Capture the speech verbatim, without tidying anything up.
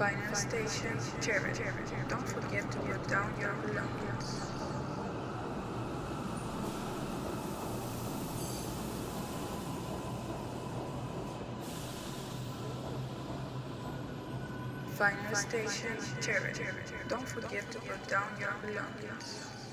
Final station, Cherry. Don't forget to put down your belongings. Final station, Cherry. Don't forget to put down your belongings.